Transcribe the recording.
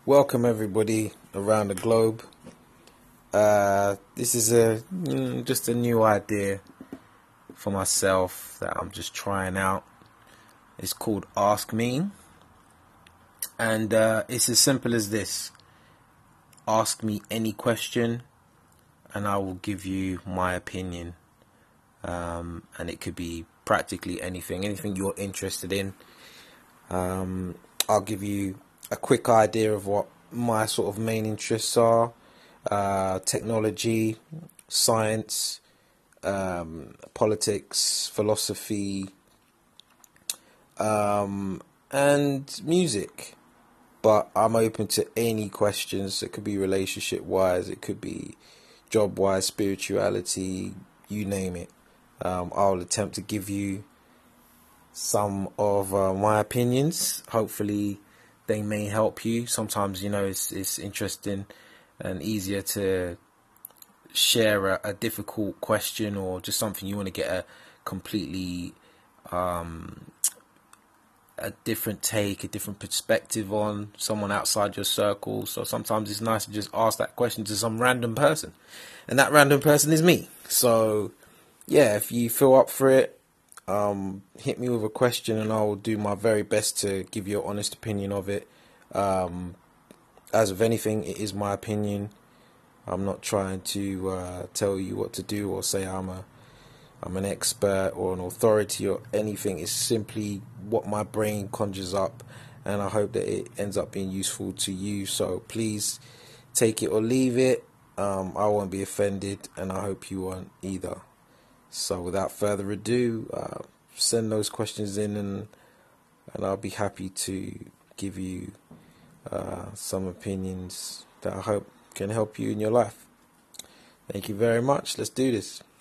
Welcome everybody around the globe. This is just a new idea for myself that I'm just trying out. It's called Ask Me, and it's as simple as this. Ask me any question and I will give you my opinion, and it could be practically anything you're interested in. I'll give you a quick idea of what my sort of main interests are: technology, science, politics, philosophy, and music. But I'm open to any questions. It could be relationship wise, it could be job wise, spirituality, you name it. I'll attempt to give you some of my opinions. Hopefully they may help you. Sometimes, it's interesting and easier to share a difficult question or just something you want to get a completely a different take, a different perspective on, someone outside your circle. So sometimes it's nice to just ask that question to some random person, and that random person is me. So yeah, if you feel up for it, hit me with a question and I will do my very best to give you an honest opinion of it. As of anything, it is my opinion. I'm not trying to tell you what to do or say I'm an expert or an authority or anything. It's simply what my brain conjures up, and I hope that it ends up being useful to you. So please take it or leave it. I won't be offended, and I hope you won't either. So without further ado, send those questions in, and I'll be happy to give you some opinions that I hope can help you in your life. Thank you very much. Let's do this.